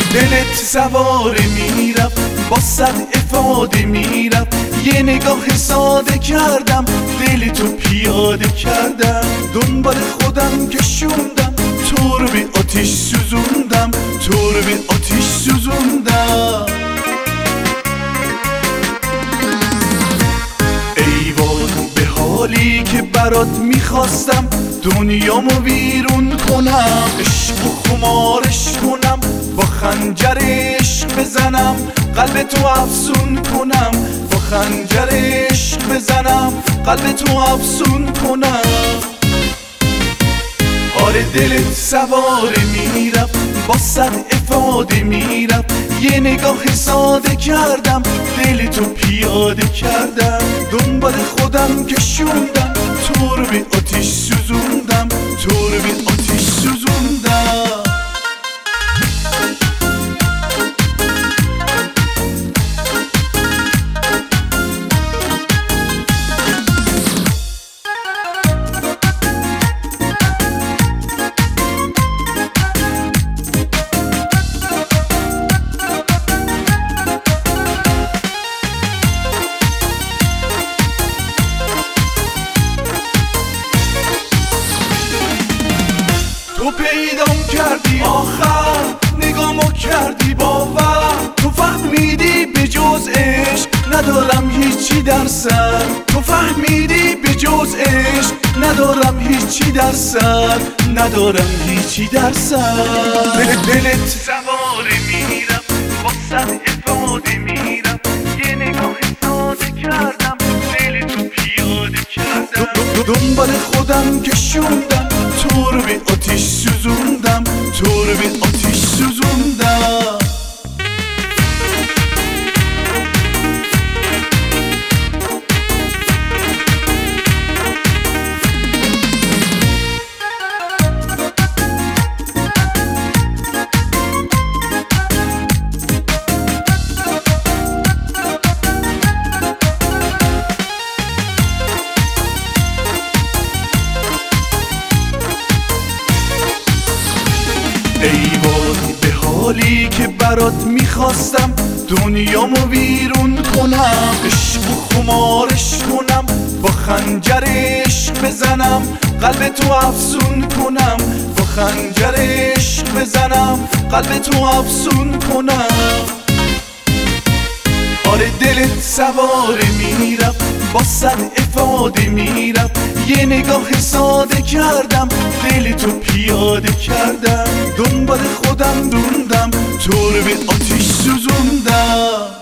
دلت سواره میرفت با صد افاده میرفت، یه نگاه ساده کردم دل تو پیاده کردم. دنبال خودم کشوندم تو رو به آتیش سوزوندم، تو رو به آتیش سوزوندم. ای وای به حالی که برات میخواستم دنیامو ویرون کنم، عشق و خمارش کنم، با خنجر عشق بزنم، قلب تو افسون کنم، با خنجر عشق بزنم، قلب تو افسون کنم. آره دلت سواره میرفت با صد افاده میرفت، یه نگاه ساده کردم دل تو پیاده کردم. دنبال خودم کشوندم تو رو به آتیش سوزوندم، تو رو به آتیش سوزوندم. تو پیدام کردی آخر، نگامو کردی باور، تو فهمیدی به جز عشق ندارم هیچی در سر، تو فهمیدی به جز عشق ندارم هیچی در سر، ندارم هیچی در سر. دلت سواره میرم با صد افاده میرم، یه نگاه ساده کردم دل تو پیاده کردم. دنبال خودم کشوندم تو رو به آتیش سوزوندم، تو رو به آتیش سوزوندم. ای وای به حالی که برات میخواستم دنیامو ویرون کنم، عشق و خمارش کنم، با خنجر عشق بزنم، قلب تو افسون کنم، با خنجر عشق بزنم، قلب تو افسون کنم. آره دلت سواره میرفت با صد افاده میرفت، یه نگاه ساده کردم دل تو پیاده کردم. دنبال خودم دوندم تو رو به آتیش سوزوندم.